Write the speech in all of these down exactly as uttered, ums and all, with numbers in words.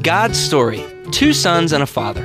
God's story, two sons and a father.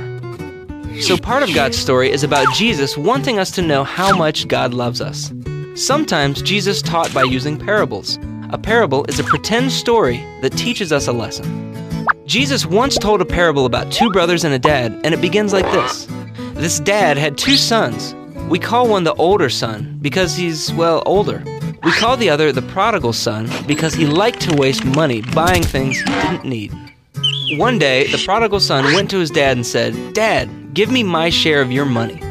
So part of God's story is about Jesus wanting us to know how much God loves us. Sometimes Jesus taught by using parables. A parable is a pretend story that teaches us a lesson. Jesus once told a parable about two brothers and a dad, and it begins like this. This dad had two sons. We call one the older son because he's, well, older. We call the other the prodigal son because he liked to waste money buying things he didn't need. One day, the prodigal son went to his dad and said, "Dad, give me my share of your money."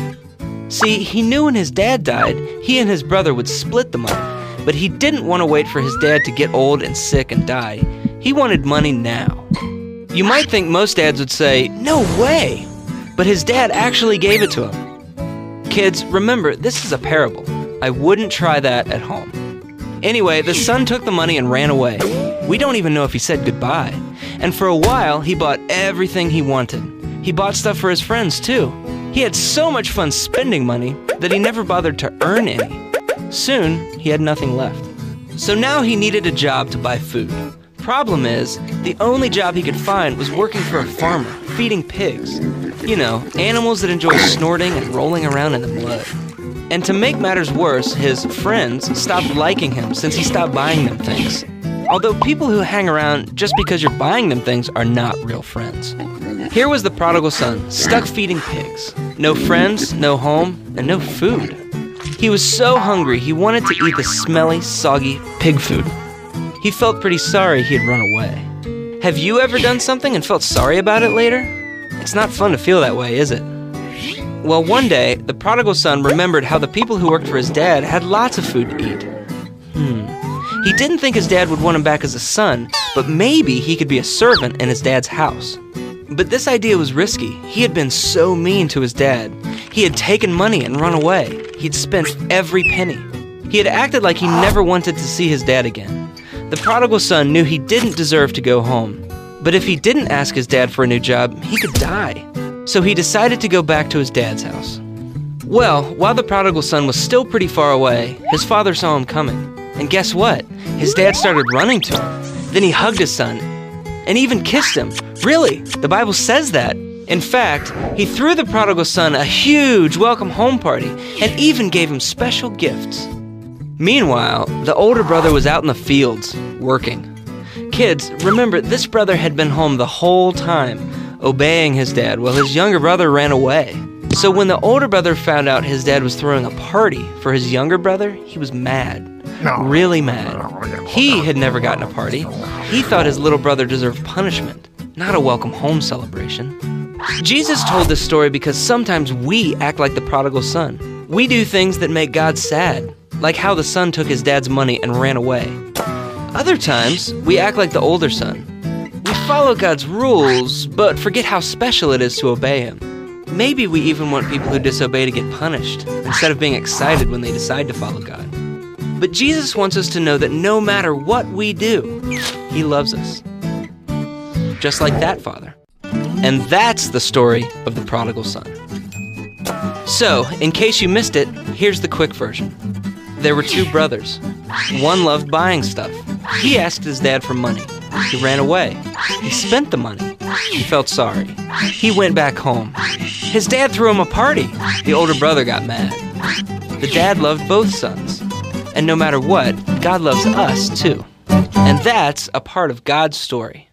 See, he knew when his dad died, he and his brother would split the money, but he didn't want to wait for his dad to get old and sick and die. He wanted money now. You might think most dads would say, "No way!" But his dad actually gave it to him. Kids, remember, this is a parable. I wouldn't try that at home. Anyway, the son took the money and ran away. We don't even know if he said goodbye. And for a while, he bought everything he wanted. He bought stuff for his friends, too. He had so much fun spending money that he never bothered to earn any. Soon, he had nothing left. So now he needed a job to buy food. Problem is, the only job he could find was working for a farmer, feeding pigs. You know, animals that enjoy snorting and rolling around in the mud. And to make matters worse, his friends stopped liking him since he stopped buying them things. Although people who hang around just because you're buying them things are not real friends. Here was the prodigal son, stuck feeding pigs. No friends, no home, and no food. He was so hungry he wanted to eat the smelly, soggy pig food. He felt pretty sorry he had run away. Have you ever done something and felt sorry about it later? It's not fun to feel that way, is it? Well, one day, the prodigal son remembered how the people who worked for his dad had lots of food to eat. Hmm. He didn't think his dad would want him back as a son, but maybe he could be a servant in his dad's house. But this idea was risky. He had been so mean to his dad. He had taken money and run away. He'd spent every penny. He had acted like he never wanted to see his dad again. The prodigal son knew he didn't deserve to go home. But if he didn't ask his dad for a new job, he could die. So he decided to go back to his dad's house. Well, while the prodigal son was still pretty far away, his father saw him coming. And guess what? His dad started running to him. Then he hugged his son and even kissed him. Really, the Bible says that. In fact, he threw the prodigal son a huge welcome home party and even gave him special gifts. Meanwhile, the older brother was out in the fields, working. Kids, remember, this brother had been home the whole time, obeying his dad, while his younger brother ran away. So when the older brother found out his dad was throwing a party for his younger brother, he was mad. Really mad. He had never gotten a party. He thought his little brother deserved punishment, not a welcome home celebration. Jesus told this story because sometimes we act like the prodigal son. We do things that make God sad, like how the son took his dad's money and ran away. Other times, we act like the older son. We follow God's rules, but forget how special it is to obey him. Maybe we even want people who disobey to get punished, instead of being excited when they decide to follow God. But Jesus wants us to know that no matter what we do, he loves us. Just like that father. And that's the story of the prodigal son. So, in case you missed it, here's the quick version. There were two brothers. One loved buying stuff. He asked his dad for money. He ran away. He spent the money. He felt sorry. He went back home. His dad threw him a party. The older brother got mad. The dad loved both sons. And no matter what, God loves us too. And that's a part of God's story.